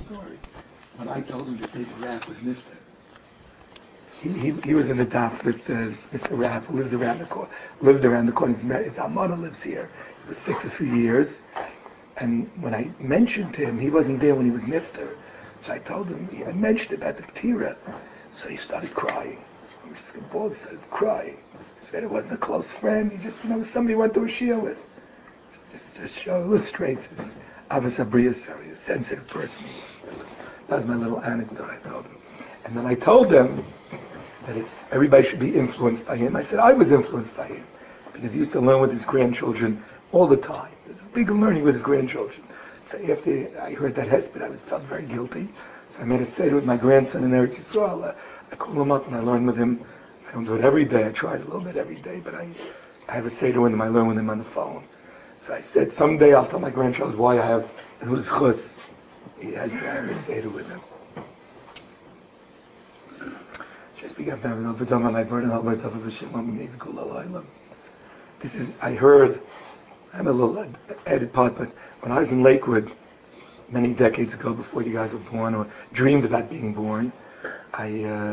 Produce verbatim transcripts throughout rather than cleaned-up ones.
story. When I told him that David Rapp was Nifter, he, he, he was in the daf that says Mister Rapp, who lives around the corner, lived around the corner. His, his almana lives here. He was sick for three years. And when I mentioned to him, he wasn't there when he was Nifter. So I told him, I mentioned about the Ptira. So he started crying. He was both started crying. He said it wasn't a close friend. He just, you know, somebody went to a Shia with. So this just show illustrates his Avos Abriya, sorry, a sensitive person. That was, that was my little anecdote I told him. And then I told him that it, everybody should be influenced by him. I said I was influenced by him because he used to learn with his grandchildren all the time. There's a big learning with his grandchildren. So after I heard that hesped, I was, felt very guilty. So I made a seder with my grandson in Eretz Yisrael. Uh, I call him up and I learn with him. I don't do it every day. I try it a little bit every day, but I, I have a seder with him. I learn with him on the phone. So I said, someday I'll tell my grandchild why I have, and who's chus. He has to have a seder with him. Just began having over done my burden. I'll wait over the This is, I heard, I'm a little added part, but when I was in Lakewood many decades ago, before you guys were born or dreamed about being born, I uh,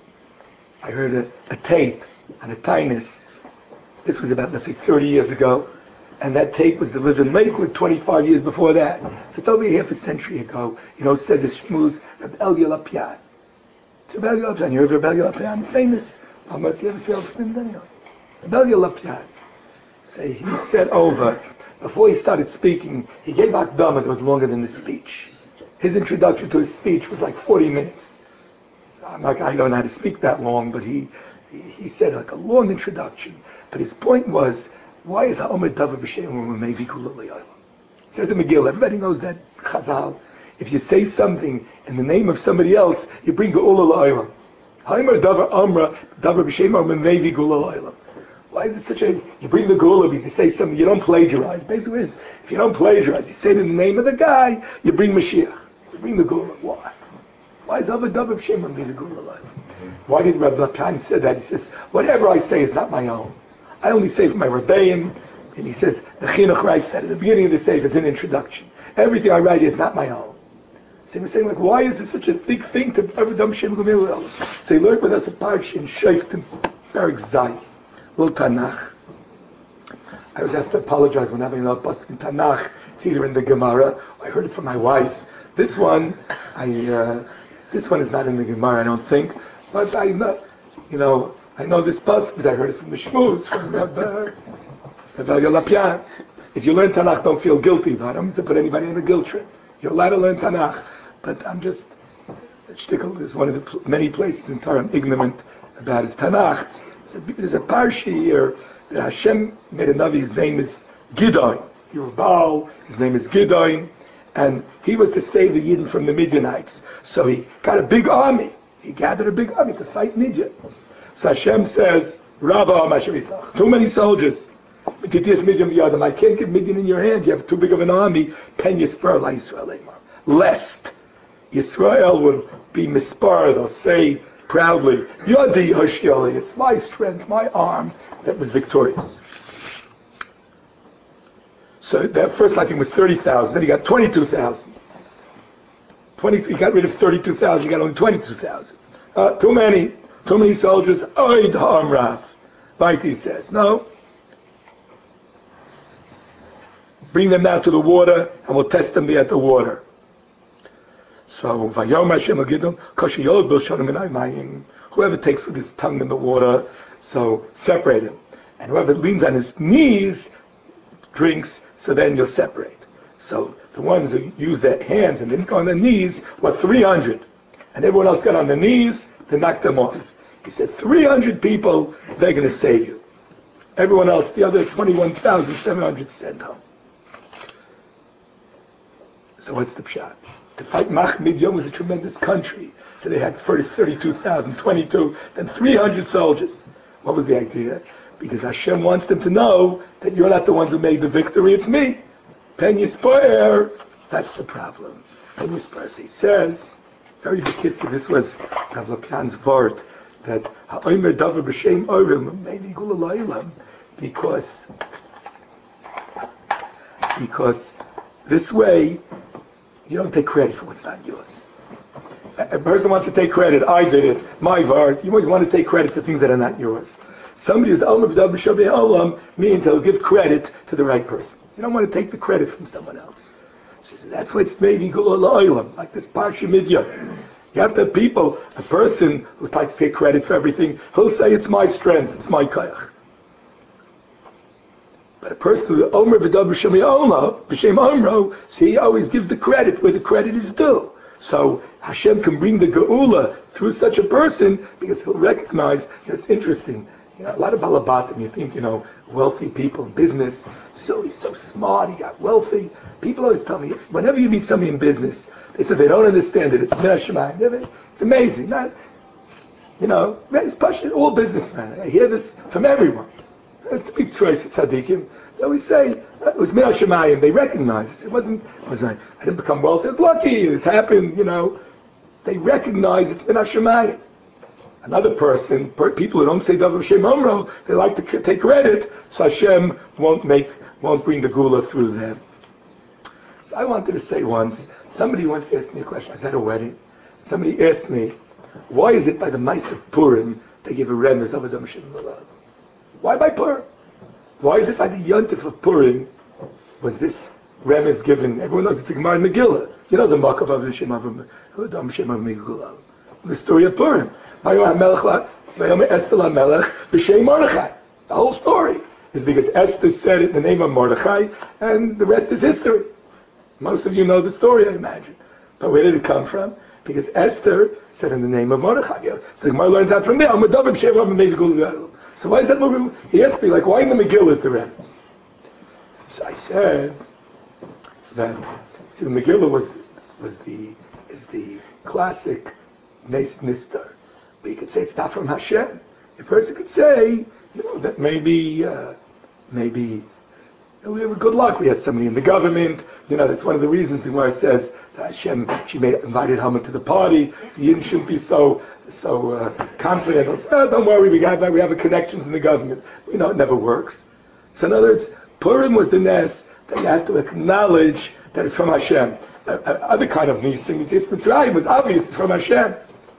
I heard a, a tape on a Tinus. This was about, let's say, thirty years ago, and that tape was delivered in Lakewood twenty-five years before that. So it's over half a century ago. You know, said this schmooze, Reb Elia Lapian. It's Reb Elia Lapian. You heard Reb Elia Lapian, famous. How much you ever see from him? Reb Elia Lapian. Say he said over, before he started speaking, he gave Akdama that was longer than the speech. His introduction to his speech was like forty minutes. I'm like, I don't know how to speak that long, but he, he, he said like a long introduction. But his point was, why is Ha'omer Davar B'Shem Mevi Kula L'Olam? It says in Megillah, everybody knows that Chazal. If you say something in the name of somebody else, you bring Geula L'Olam. Ha'omer Davar Amra Davar B'Shem Mevi Kula L'Olam. Why is it such a, you bring the Geula because you say something, you don't plagiarize. Basically, is, if you don't plagiarize, you say it in the name of the guy, you bring Mashiach. You bring the Geula. Why? Why is Avad Davar B'Shem be the Geula? Why did Rav Lapan say that? He says, whatever I say is not my own. I only say for my Rebbeim. And he says, the Chinuch writes that at the beginning of the Sefer is an introduction. Everything I write is not my own. So he was saying, like, why is this such a big thing to Avad Davar B'Shem? So he learned with us a parch in Shoftim, Perek Zay, Little Tanakh. I always have to apologize when having a pasuk in Tanakh. It's either in the Gemara, or I heard it from my wife. This one, I... Uh, This one is not in the Gemara, I don't think, but I know, you know, I know this pasuk because I heard it from the Shmuz, from Rabbi Lapian. If you learn Tanakh, don't feel guilty, though. I don't mean to put anybody on a guilt trip. You're allowed to learn Tanakh, but I'm just, Shtickle is one of the pl- many places in Torah I'm ignorant about his Tanakh. There's a, there's a parsha here that Hashem made a Navi, his name is Gidon. Yerubal, his name is Gidon. And he was to save the Yidden from the Midianites. So he got a big army. He gathered a big army to fight Midian. So Hashem says, Rava Mashavitach, too many soldiers. I can't give Midian in your hands. You have too big of an army. Pen Yisrael la Yisrael Eimar. Lest Yisrael will be mispar. They'll say proudly, Yadi Hashiali. It's my strength, my arm that was victorious. So that first, I think, was thirty thousand. Then he got twenty-two thousand. twenty, he got rid of thirty-two thousand. He got only twenty-two thousand. Uh, too many. Too many soldiers. Oid Ha'amrav. Vaiti says, no. Bring them now to the water, and we'll test them there at the water. So, Vayom Hashem Agidom, Koshiyod Bilshonim Mayim. Whoever takes with his tongue in the water, so separate him. And whoever leans on his knees, drinks, so then you'll separate. So the ones who used their hands and didn't go on their knees were three hundred. And everyone else got on their knees, they knocked them off. He said, three hundred people, they're going to save you. Everyone else, the other twenty-one thousand seven hundred sent home. So what's the pshat? To fight Mach Midian was a tremendous country. So they had first thirty-two thousand, twenty-two, then three hundred soldiers. What was the idea? Because Hashem wants them to know that you're not the ones who made the victory, it's me. Pen Yispoer, that's the problem. Pen Yispoer, he says, very bekitzer, this was Rav Lapian's word, that Ha'omer Davar B'Shem Orim, maybe Gula L'Olam, because, because this way, You don't take credit for what's not yours. A person wants to take credit. I did it. My vart. You always want to take credit for things that are not yours. Somebody who's Omer V'Dav B'Shabei Olam means he'll give credit to the right person. You don't want to take the credit from someone else. She says, that's why it's maybe Gula La'olam, like this Parsha Midya. You have to have people, a person who likes to take credit for everything, he'll say, it's my strength, it's my kayach. But a person who Omer V'Dav B'Shabei Olam, B'Shem Omro, so he always gives the credit where the credit is due. So Hashem can bring the Geula through such a person because he'll recognize, you know, it's interesting. You know, a lot of balabatim, you think, you know, wealthy people in business, so he's so smart, he got wealthy. People always tell me, whenever you meet somebody in business, they say they don't understand it. It's Minashamayim. It's amazing. Not, you know, it's passionate, all businessmen. I hear this from everyone. It's a big choice at Tzaddikim. They always say, it was Minashamayim. They recognize it. It wasn't, it was like, I didn't become wealthy. I was lucky. This happened, you know. They recognize it's Minashamayim. Another person, people who don't say Davar Shem Omro, they like to take credit, so Hashem won't make, won't bring the Gula through them. So I wanted to say once, somebody once asked me a question. I was at a wedding. Somebody asked me, why is it by the Maisa Purim they give a remez of Davar Shem Omro? Why by Purim? Why is it by the Yontif of Purim was this remez given? Everyone knows it's a Gemara Megillah. You know the Makav of Shem Omro, the story of Purim. The whole story is because Esther said it in the name of Mordechai, and the rest is history. Most of you know the story, I imagine. But where did it come from? Because Esther said in the name of Mordechai. So the Gemara learns out from there. So why is that? He asked me, like, why in the Megillah is the remez? So I said that, see, the Megillah was was the is the classic Nes Nistar. But you could say it's not from Hashem. A person could say, you know, that maybe, uh, maybe, you know, we have good luck. We had somebody in the government. You know, that's one of the reasons the Gemara says that Hashem, she made, invited Haman to the party. So Yidden shouldn't be so so uh, confident. They'll say, oh, don't worry, we have we have connections in the government. You know, it never works. So in other words, Purim was the Nes that you have to acknowledge that it's from Hashem. Uh, uh, other kind of Nisim, it's Mitzrayim, was obvious it's from Hashem.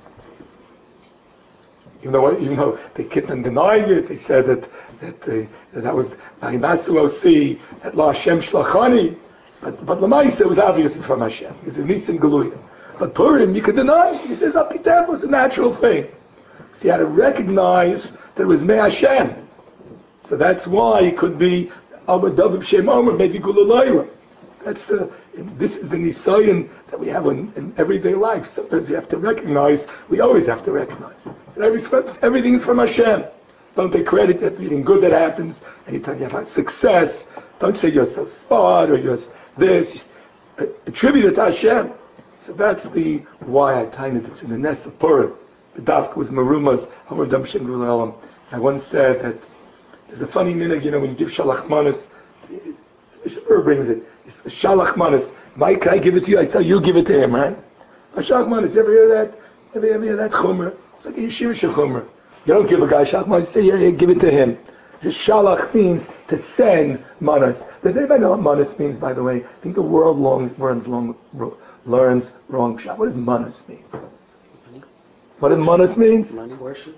Even though, even though they kept on denying it, they said that that, uh, that, that was Nainasu Osi, that La Hashem Shlachani, but but Lamaisa, it was obvious it's from Hashem. This is Nisim Galuyah. But Purim, you could deny it. He says Apitev was a natural thing. So you had to recognize that it was Me Hashem. So that's why it could be Amar David Shem Omer, maybe Gulalayla. That's the, this is the nisayon that we have in, in everyday life. Sometimes you have to recognize, we always have to recognize, that every, everything is from Hashem. Don't take credit for everything good that happens. Anytime you have success, don't say you're so smart or you're this. Attribute it to Hashem. So that's the why I timed it. It's in the Nes of Purim. The Dafka was Marumas, Hamar Dam Shem Gulalam. I once said that there's a funny minute, you know, when you give Shalach Manas, Shabur brings it. Shalach Manas. Mike, I give it to you. I tell you, give it to him, right? Shalach Manas. You ever hear that? You ever, ever hear that? Chumrah. It's like a yeshiva chumrah. You don't give a guy Shalach Manas. You say, yeah, yeah, give it to him. This Shalach means to send Manas. Does anybody know what Manas means, by the way? I think the world long, learns, long, learns wrong Shalach. What does Manas mean? What does Manas means? Money worships.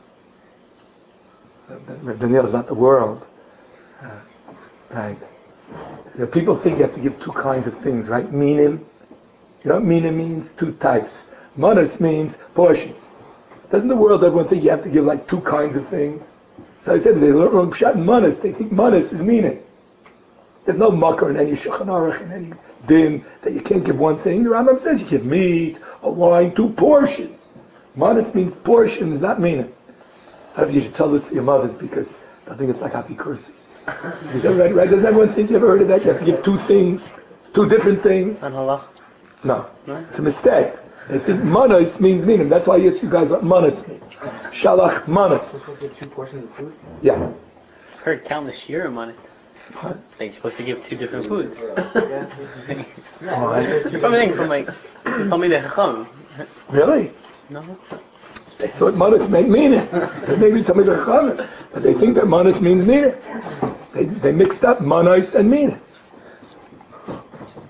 Daniel is not the world. Uh, right. You know, people think you have to give two kinds of things, right? Minim. You know what minim means? Two types. Manas means portions. Doesn't the world, everyone think you have to give like two kinds of things? So I said, they learn wrong pshat and manas. They think manas is minim. There's no makar in any shulchan aruch, in any din, that you can't give one thing. The Rambam says you give meat, a wine, two portions. Manas means portions, not minim. I don't know if you should tell this to your mothers because I think it's like happy curses. Is that right? Right? Doesn't everyone think you ever heard of that? You have to give two things, two different things. And halach? No, it's a mistake. They think manas means minim. That's why I asked you guys what manas means. Shalach manas. You're supposed to give two portions of food? Yeah. I've heard countless shirim on it. What? Like you're supposed to give two different foods. Oh, That's something from like, you told me the chacham. really? No? They thought manas meant minim. They maybe tell me the chachamim, but they think that manas means minim. They they mixed up manas and minim.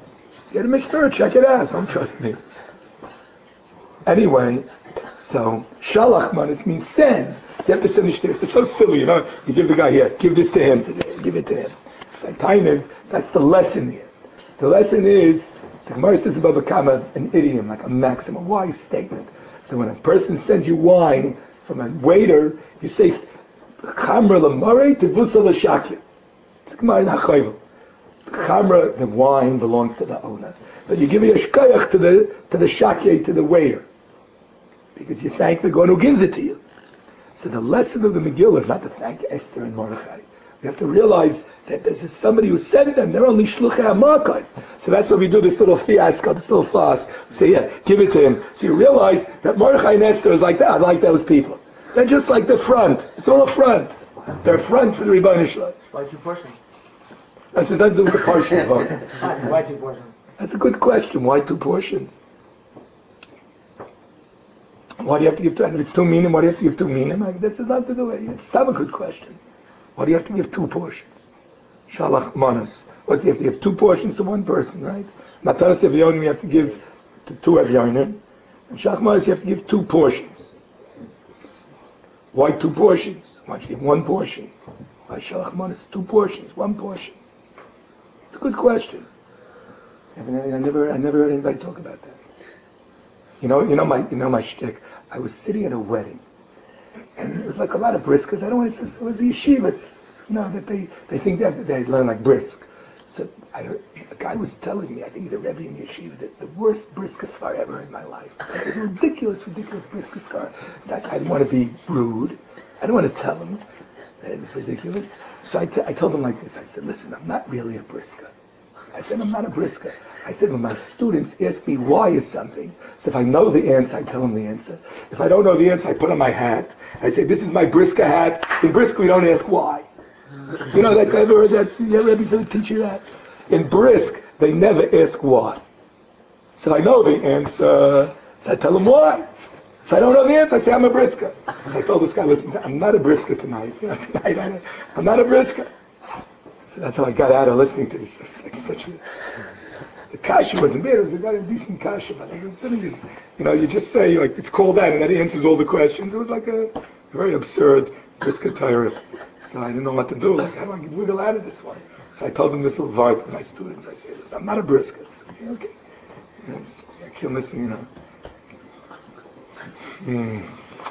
Get a Mishnah, check it out. Don't trust me. Anyway, so Shalach Manas means send. So you have to send the shtick. It's so silly, you know. You give the guy here, give this to him. So give it to him. It's like Tainid, that's the lesson here. The lesson is, the Gemara says about Bakama, an idiom, like a maxim, a wise statement. That when a person sends you wine from a waiter, you say, Chamra l'marei tevusa l'shakya. It's Gemara in HaChayvel. The Chamra, the wine, belongs to the owner. But you give a shkayach to the to the shakya, to the waiter. Because you thank the God who gives it to you. So the lesson of the Megillah is not to thank Esther and Mordechai. We have to realize that there's somebody who sent them. They're only shluchei hamakar. So that's why we do this little fiasco, this little fuss. We say, yeah, give it to him. So you realize that Mordechai and Esther is like that, like those people. They're just like the front. It's all a front. They're a front for the Rebbeinu Shalom. Why two portions? That has nothing to do with the portions vote. Why two portions? That's a good question. Why two portions? Why do you have to give two? And if it's two minim, why do you have to give two minim? I mean, this has nothing to do with it. It's not a good question. Why do you have to give two portions? Shalach manas. What's you have to give two portions to one person, right? Matanas evyonim you have to give to two evyonim. And shalach manas you have to give two portions. Why two portions? Why don't you give one portion? Why shalach manas two portions, one portion? It's a good question. I mean, I never, I never heard anybody talk about that. You know, you know my, you know my shtick. I was sitting at a wedding, and it was like a lot of briskas. I don't want to say it was the yeshivas, you know, that they, they think that they learn like brisk. So I heard, a guy was telling me, I think he's a rebbe in yeshiva, that the worst briskas far ever in my life. It was a ridiculous, ridiculous briskas far. So I, I didn't want to be rude. I didn't want to tell him that it was ridiculous. So I, t- I told him like this. I said, listen, I'm not really a briska. I said, I'm not a briska. I said, when my students ask me why is something, so if I know the answer, I tell them the answer. If I don't know the answer, I put on my hat. I say, this is my briska hat. In brisk, we don't ask why. You know, that ever heard that? Yeah, Rebbe said teach you that. In brisk, they never ask why. So I know the answer, so I tell them why. If I don't know the answer, I say, I'm a briska. So I told this guy, listen, I'm not a briska tonight. You know, tonight I'm, I'm not a briska. So that's how I got out of listening to this. It's like such a... The kasha wasn't bad. It was a very decent kasha, but it was something is, you know, you just say like it's called that, and that answers all the questions. It was like a very absurd briska Torah. So I didn't know what to do. Like, how do I wiggle out of this one? So I told them this little vart to my students. I said, listen, I'm not a briska. So, okay, okay. Yes, I can't listen, you know. Hmm.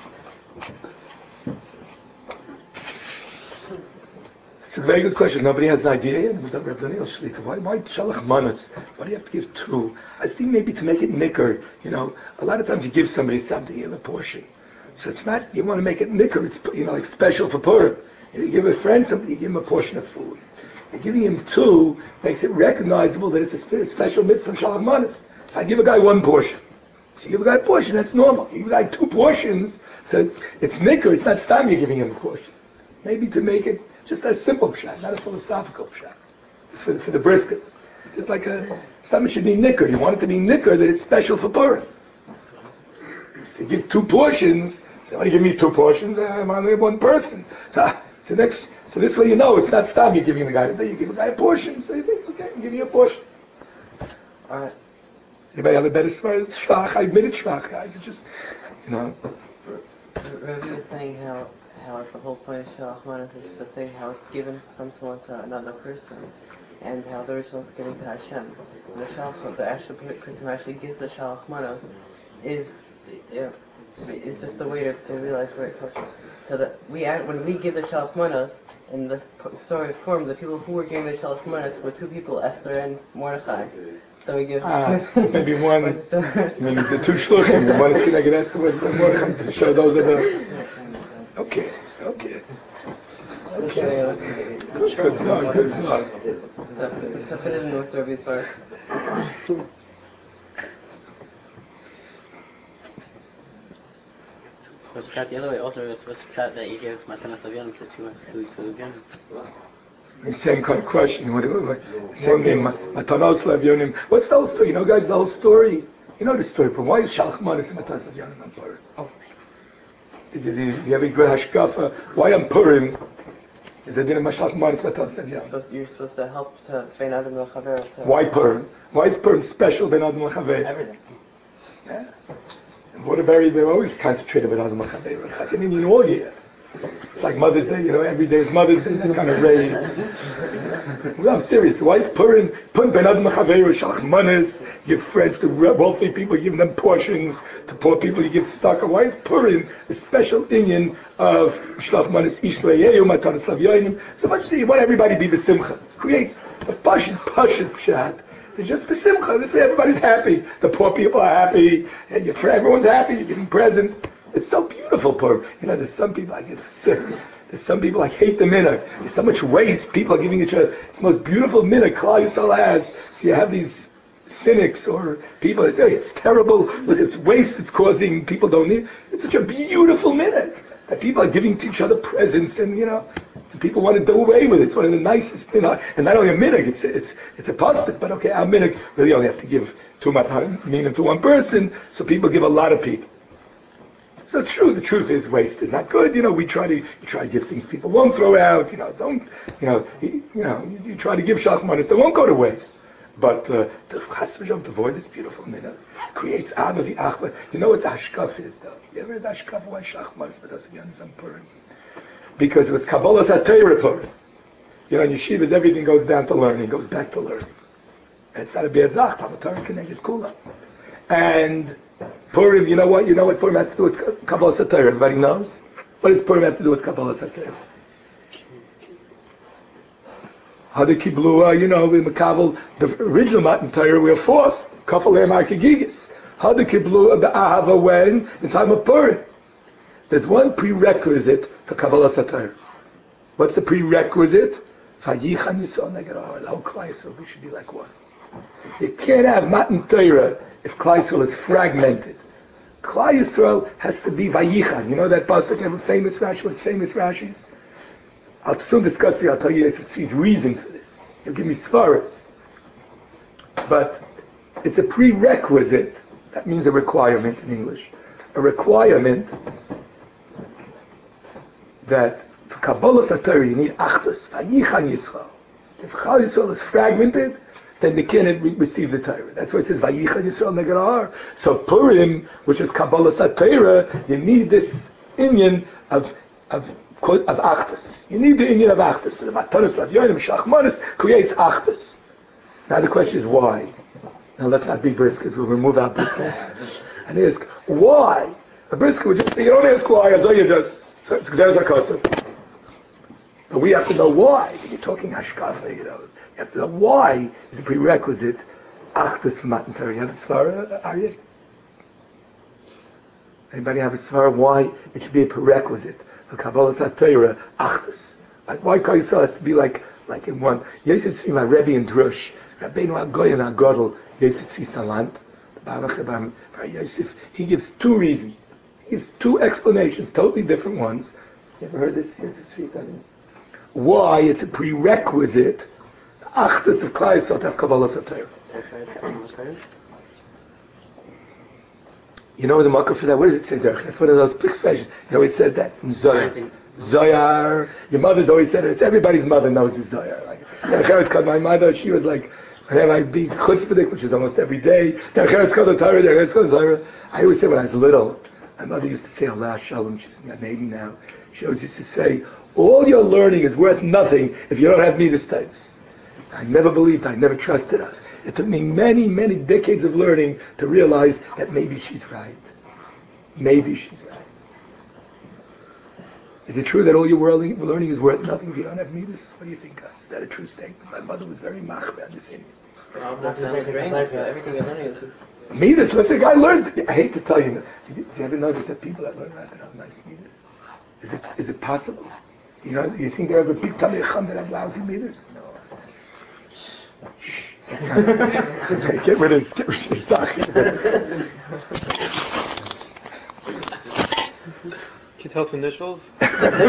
It's a very good question. Nobody has an idea yet. Why, why shalach manas? Why do you have to give two? I think maybe to make it nicker. You know, a lot of times you give somebody something, you give a portion. So it's not, you want to make it nicker. It's, you know, like special for Purim. You give a friend something, you give him a portion of food. You're giving him two makes it recognizable that it's a spe- special mitzvah of shalach manas. If I give a guy one portion, so you give a guy a portion, that's normal. You give a guy two portions, so it's nicker. It's not stam you're giving him a portion. Maybe to make it just a simple pshat, not a philosophical pshat. It's for the, for the briskets. It's like a, something should be nicker. You want it to be nicker that it's special for Purim. So you give two portions, somebody give me two portions, I'm only one person. So, so next, so this way you know it's not stop you're giving the guy. So you give a guy a portion, so you think, okay, I'll give you a portion. Alright. Anybody have a better smart shvach? I admit it shvach, guys. It's just, you know. Rabbi was saying how how the whole point of Shalach Manas is to say how it's given from someone to another person, and how the original is given to Hashem. And the Shalach, the actual person who actually gives the Shalach Manas is yeah, is just the way to, to realize where it comes from. So that we act, when we give the Shalach Manas, in this story form, the people who were giving the Shalach Manas were two people, Esther and Mordechai. So we give ah, maybe one. I mean, it's the two shluchim. The one is connected Esther with Mordechai to show those are the. Okay, okay. Okay. Good, good song, good song. Stuff it in with Rabbi's part. Was pshat the other way? Also, was pshat that you give matanas avyanim to to to avyanim? The same kind of question. What, what, same thing. Matanos levyonim. What's the whole story? You know, guys, the whole story. You know the story. But why is shalach manas and matanos levyonim on Purim? Oh. Did you, did you have a good hashkafa? Why on Purim? Is a din of Mashalach Manis Matas You're Tavyan. supposed, you're supposed to help to Bein Adam L'Chaver to... Why Purim? Why is Purim special Ben Adam L'Chaver? Everything. Yeah. And Waterbury, they're always concentrated Ben Adam L'Chaver. It's like an Indian all year. It's like Mother's Day, you know, every day is Mother's Day, that kind of rave. Well, I'm serious. Why is Purim? Purim Ben Adam L'Chaver, Shalach Manis, you give friends to wealthy people, you give them portions. To poor people, you give tzedakah. Why is Purim a special Indian of Shalach Manis, Ish Le'yeyu, Matanis Lavyoinim? So much so you want everybody to be besimcha. Creates a pashut, pashut pshat. It's just besimcha. This way everybody's happy. The poor people are happy, and your friend, everyone's happy. You're giving presents. It's so beautiful, Purim. You know, there's some people I get sick. There's some people I hate the minhag. There's so much waste. People are giving each other. It's the most beautiful minhag Klal Yisrael has. So you have these cynics or people that say it's terrible. Look at the waste it's causing. People don't need. It's such a beautiful minhag that people are giving to each other presents, and you know, and people want to do away with it. It's one of the nicest, you know, and not only a minhag. It's it's it's a pasuk, but okay, our minhag really only have to give two minim to one person. So people give a lot of people. So it's true. The truth is, waste is not good. You know, we try to you try to give things people won't throw out. You know, don't. You know, you, you know, you, you try to give shachmanis that won't go to waste. But uh, the chas v'shalom to avoid this beautiful minhag creates ava v'achva. You know what the hashkaf is, though. You ever heard the hashkaf why shachmanis but doesn't on Purim? Because it was Kabbalah Satayra Purim. You know, in yeshivas everything goes down to learning, goes back to learning. And it's not a bad zach. Torah connected kula. And Purim, you know what? You know what Purim has to do with Kabbalah Satayra? Everybody knows? What does Purim have to do with Kabbalah Satayra? Hada Kiblua, you know, in Makabal, the original Matan Torah, we are forced. Kafalem Arkagigis. Hada Kiblua, the Ahava, when? In time of Purim. There's one prerequisite for Kabbalah Satayra. What's the prerequisite? Vayichan Yisrael Neged Ha'or. The whole Klal Yisrael, we should be like one. You can't have Matan Torah if Klal Yisrael is fragmented. Klal Yisrael has to be Vayichan. You know that pasuk, have a famous Rashi, what's famous Rashis? I'll soon discuss with you, I'll tell you his reason for this. He'll give me svaras. But it's a prerequisite, that means a requirement in English. A requirement that for Kabbalah Satayra you need Achdus, Vayichan Yisrael. If Klal Yisrael is fragmented, then they can't re- receive the Torah. That's why it says Vayichan Yisrael Neged Ha'or. So Purim, which is Kabbalah Satayra, you need this inyan of of of Achdus. You need the inyan of Achdus. The Matanis Lavyonim Shachmanis creates Achdus. Now the question is why? Now let's not be briskers. We'll remove our brisker hats and ask why. A brisker would just say, you don't ask why. Azaya does. So it's Gzeres HaKosov. But we have to know why. You're talking Hashkafa, you know. You have to know why is a prerequisite. Achdus for Matan Torah. You have a svara, Aryeh? Anybody have a svara why it should be a prerequisite for Kabbalah Satayra, Achdus? Like why Klal Yisrael has to be like like in one. Yosef Tzvi, my Rebbe in Drush, Rabbeinu HaGoyen HaGodel, Yosef Tzvi Salant, the Baruch Yosef, he gives two reasons. He gives two explanations, totally different ones. You ever heard this, Yosef Tzvi? Why it's a prerequisite, the Achdus of Klal Yisrael to have Kabbalah Satayra. You know the marker for that? What does it say there? That's one of those big specials. You know it says that in Zohar. Zohar. Your mother's always said it. It's everybody's mother knows the Zohar. Like, Derech Eretz, my mother, she was like, whenever I'd be chutzpahdik, which is almost every day, Derech Eretz Kol Torah, Derech Eretz Kol Torah. I always say when I was little, my mother used to say Allah Shalom. She's not Aiden now. She always used to say, all your learning is worth nothing if you don't have me this types. I never believed, I never trusted her. It took me many, many decades of learning to realize that maybe she's right. Maybe she's right. Is it true that all your learning is worth nothing if you don't have midas? What do you think, guys? Is that a true statement? My mother was very machmir on this. Everything you're learning is... Midas, let's say a guy learns. I hate to tell you, do you, do you ever know that the people that learn that have nice midas? Is it is it possible? You know, do you think there ever big Talmidei Chacham that have lousy midas? No. Shh. Get rid of this. Get rid of this. Can you tell us initials? no,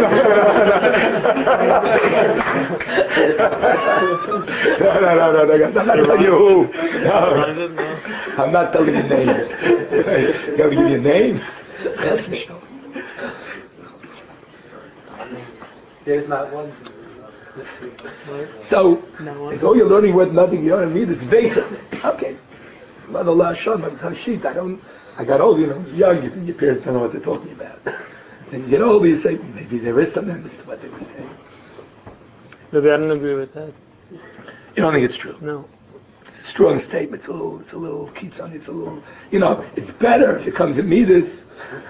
no, no, no, no, guys. I'm not telling you who. No. No. I'm not telling you names. You gotta give you names. That's for sure. There's not one. So, No it's all you're learning worth nothing. You know what I mean? This Vesa. Okay. Mother La Hashem, Hashit. I don't. I got old. You know, young. You think your parents don't know what they're talking about. Then you get older. You say maybe there is something to what they were saying. Maybe I don't agree with that. You don't think it's true? No. It's a strong statement. It's a little. It's a little kitzon. It's a little. You know, it's better if it comes in Midas.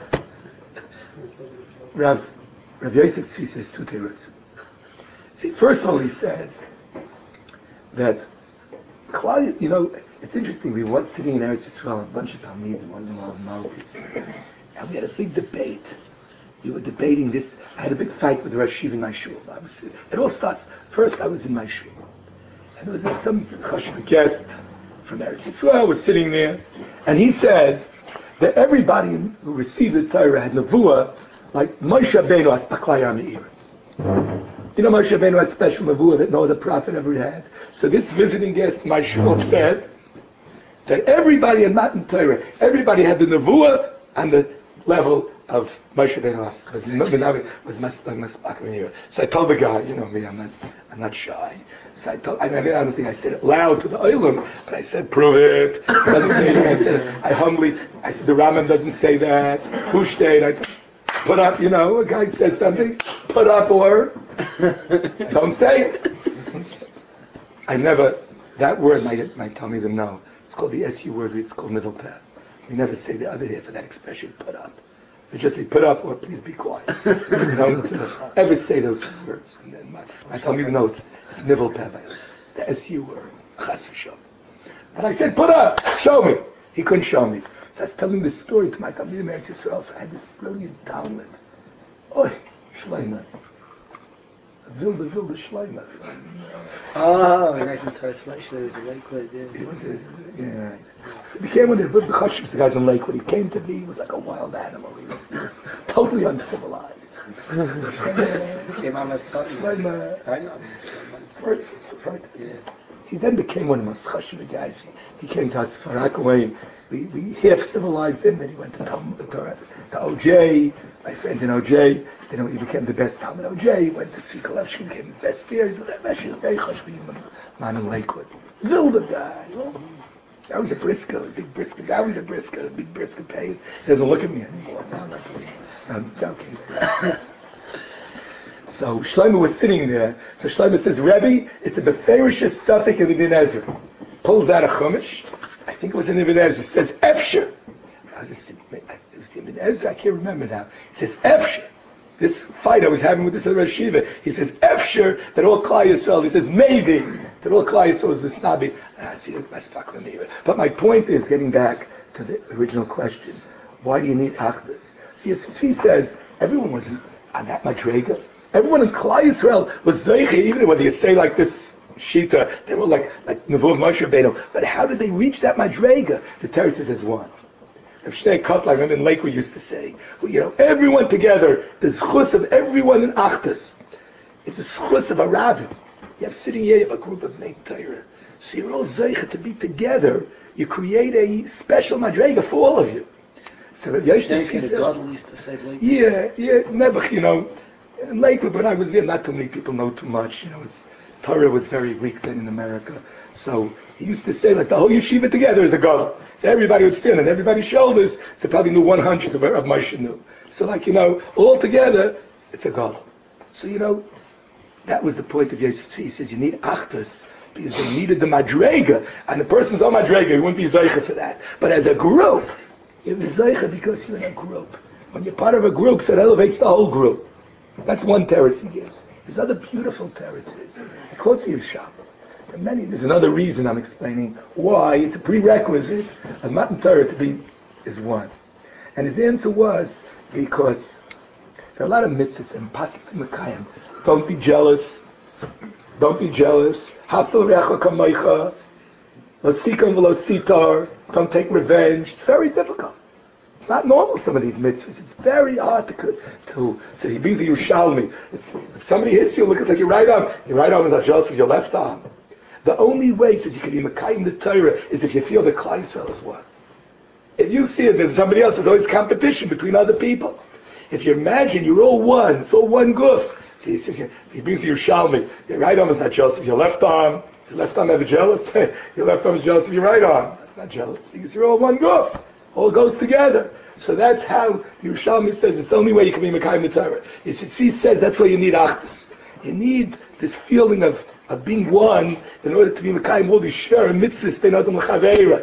Rav Rav Yosef Tzvi says two teruts. See, first of all, he says that, you know, it's interesting. We were once sitting in Eretz Yisrael, a bunch of Talmidim, one of them all Malkus, and we had a big debate. We were debating this. I had a big fight with the Rosh Yeshiva in my shul. I was, it all starts. First, I was in my shul, and there was some chashuv guest from Eretz Yisrael was sitting there, and he said that everybody who received the Torah had nevuah, like Moshe Rabbeinu has Paklai Meir. You know, Moshe Rabbeinu had special nevuah that no other prophet ever had. So this visiting guest, my shul, said that everybody in Matan Torah, everybody had the nevuah on the level of Moshe Rabbeinu was was Maspach Meir. So I told the guy, you know me, I'm not, I'm not shy. So I told, I, mean, I don't think I said it loud to the Olam, but I said, prove it. It doesn't say that. I said, I humbly, I said, the Rambam doesn't say that. Hushtain, I put up, you know, a guy says something, put up or don't say it. I never, that word might, might tell me them no. It's called the S U word, it's called nivel peh. We never say the other half of that expression, put up. We just say put up or please be quiet. We don't uh, ever say those two words. And then my, my Talmud know it's, it's nivel peh, the S U word, chas v'shalom. And I said, put up, show me. He couldn't show me. So I was telling this story to my Talmud in Eretz Yisrael. So I had this brilliant Talmud. Oy, Shleimer. Wilde, wilde Shleimer. Oh, the guys in Torah Selection, it was a Lakewood, yeah. He went to, yeah, right. He became one of the chashivs, the guys in Lakewood. He came to me, he was like a wild animal. He was, he was totally uncivilized. Came out my son. Shleimer. I know. Right, right. Yeah. He then became one of the most chashiv guys. He, he came to us far away. We, we half civilized him. Then he went to, Tom, to, to O J, my friend in O J. Then he became the best Talmud in O J. He went to Tzvi became the best there. He's a very chashiv man in Lakewood. Wilder guy. That was a brisker, a big brisker. That was a brisker, a big brisker pays. He doesn't look at me anymore. No, I'm not kidding. I'm joking. So Shlomo was sitting there. So Shlomo says, Rebbe, it's a beferishous suffix in the Ibn Ezra. Pulls out a chumash. I think it was in the Ibn Ezra. It says, Efsher. I was just, it was the Ibn Ezra, I can't remember now. It says, Efsher. This fight I was having with this other Rosh Yeshiva, he says, Efsher, that all Klal Yisrael, he says, maybe, that all Klal Yisrael is Misnabi. And I see it, but my point is, getting back to the original question, why do you need Achdus? See, as he says, everyone was on that Madrega. Everyone in Klal Yisrael was Zeiche, even whether you say like this Shita, they were like, like Nevuah Moshe Rabbeinu. But how did they reach that Madrega? The Torah says as one. Rav Shnei Kotler, I remember in Lakewood used to say, well, you know, everyone together, the zchus of everyone in Achdus. It's a zchus of a rabbi. You have sitting here, you have a group of Neit Torah. So you're all Zeiche to be together. You create a special Madrega for all of you. So Rav Yosef says, yeah, yeah, never, you know, in Lakewood, when I was there, not too many people know too much. You know, his Torah was very weak then in America. So he used to say, like, the whole yeshiva together is a god. So everybody would stand on everybody's shoulders. So probably knew one hundredth of what Moshe knew. So like, you know, all together, it's a god. So, you know, that was the point of Yosef Tzvi. He says, you need Achdus, because they needed the Madrega. And the person's on Madrega, he wouldn't be Zeicha for that. But as a group, you're Zeicha because you're in a group. When you're part of a group, so it elevates the whole group. That's one teretz he gives. There's other beautiful teretzes. He quotes Yerushalmi. There are many. There's another reason I'm explaining why it's a prerequisite of Matan Torah to be is one. And his answer was because there are a lot of mitzvahs and pasuk mekayim. Don't be jealous. Don't be jealous. Haftal recha kamaycha. Lo sikam v'lo sitar. Don't take revenge. It's very difficult. It's not normal, some of these mitzvahs. It's very hard to, to so he brings the Yerushalmi. It's, if somebody hits you, look, it's like your right arm. Your right arm is not jealous of your left arm. The only way, says you can be Mekayim the Torah, is if you feel the Klal Yisrael is one. If you see it, there's somebody else, there's always competition between other people. If you imagine you're all one, it's all one goof. See, he says, he brings you Yerushalmi. Your right arm is not jealous of your left arm. Your left arm ever jealous? Your left arm is jealous of your right arm. Not jealous, because you're all one goof. All goes together. So that's how the Yerushalmi says it's the only way you can be Mekayim the Torah. He says that's why you need Achdus. You need this feeling of, of being one in order to be Mekayim all these Shver and mitzvahs, Ben Adam L'Chaveira.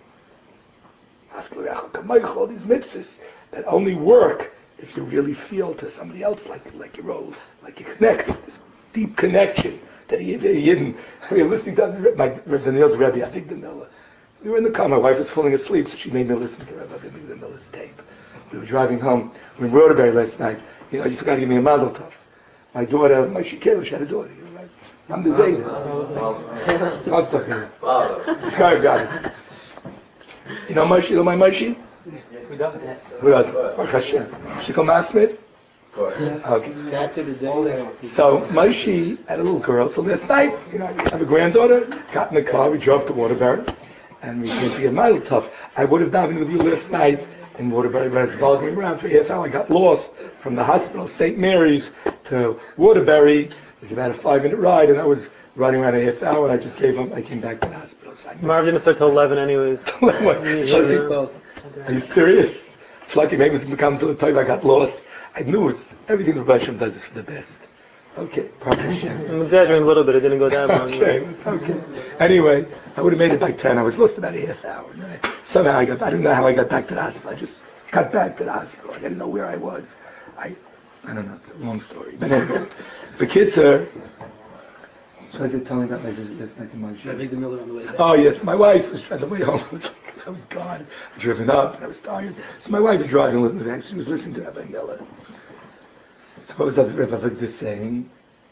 All these mitzvahs that only work if you really feel to somebody else like like you're all, like you're connected, this deep connection that you didn't. We were listening to my Daniel's Rebbe, I think the Miller. We were in the car. My wife was falling asleep, so she made me listen to Rebbe the Miller's tape. We were driving home. We were in Roderbury last night. You know, you forgot to give me a mazel tov. My daughter, my Shikela, she had a daughter. You realize? I'm the Zayda. Mazel tov. God, God. You know Moshe? You know my Moshe? Who does? Baruch Hashem. Shikol Masmid? Okay. Saturday day. So Moshe had a little girl. So last night, you know, I have a granddaughter. Got in the car. We drove to Waterbury, and we came to get mazel tov. I would have davened with you last night in Waterbury, but I was bogging around for a half hour. I got lost from the hospital, Saint Mary's, to Waterbury. It was about a five-minute ride, and I was riding around a half hour. And I just gave up. I came back to the hospital. So Marv didn't start till eleven, anyways. Are you serious? It's lucky maybe it becomes a little time I got lost. I knew it was, everything the Hashem does is for the best. Okay, Baruch Hashem. I'm exaggerating a little bit. It didn't go that long. Okay, okay. Anyway, I would have made it by ten. I was lost about a half hour. Somehow I got, I don't know how I got back to the hospital. I just got back to the hospital. I didn't know where I was. I, I don't know. It's a long story. But anyway, the kids are. So I said, tell me about my visit last night to my Rabbi the Miller on the way back. Oh yes, my wife was on the way home. I was, I was gone, driven up, and I was tired. So my wife was driving with me. She was listening to Rabbi Miller. So what was Rabbi Avigdor saying?